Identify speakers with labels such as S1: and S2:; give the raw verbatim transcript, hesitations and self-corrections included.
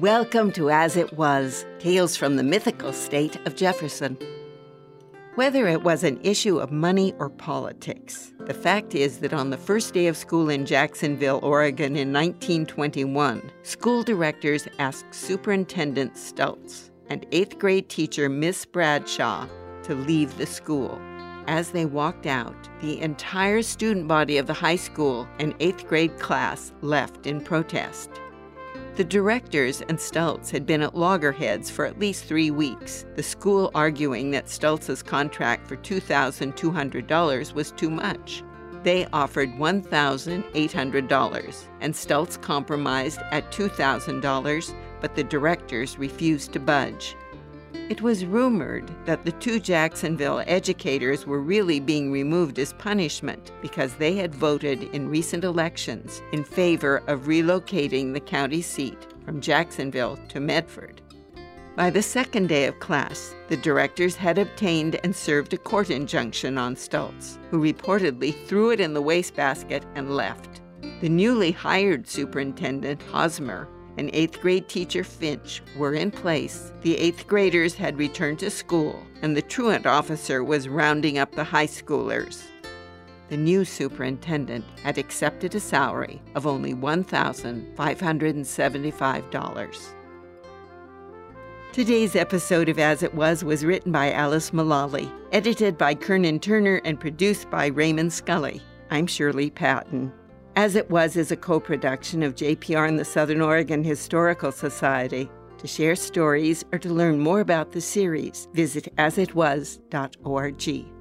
S1: Welcome to As It Was, Tales from the Mythical State of Jefferson. Whether it was an issue of money or politics, the fact is that on the first day of school in Jacksonville, Oregon in nineteen twenty-one, school directors asked Superintendent Stultz and eighth grade teacher Miss Bradshaw to leave the school. As they walked out, the entire student body of the high school and eighth grade class left in protest. The directors and Stultz had been at loggerheads for at least three weeks, the school arguing that Stultz's contract for two thousand two hundred dollars was too much. They offered one thousand eight hundred dollars, and Stultz compromised at two thousand dollars, but the directors refused to budge. It was rumored that the two Jacksonville educators were really being removed as punishment because they had voted in recent elections in favor of relocating the county seat from Jacksonville to Medford. By the second day of class, the directors had obtained and served a court injunction on Stultz, who reportedly threw it in the wastebasket and left. The newly hired superintendent, Hosmer, and eighth grade teacher Finch were in place. The eighth graders had returned to school, and the truant officer was rounding up the high schoolers. The new superintendent had accepted a salary of only one thousand five hundred seventy-five dollars. Today's episode of As It Was was written by Alice Mullally, edited by Kernan Turner, and produced by Raymond Scully. I'm Shirley Patton. As It Was is a co-production of J P R and the Southern Oregon Historical Society. To share stories or to learn more about the series, visit as it was dot org.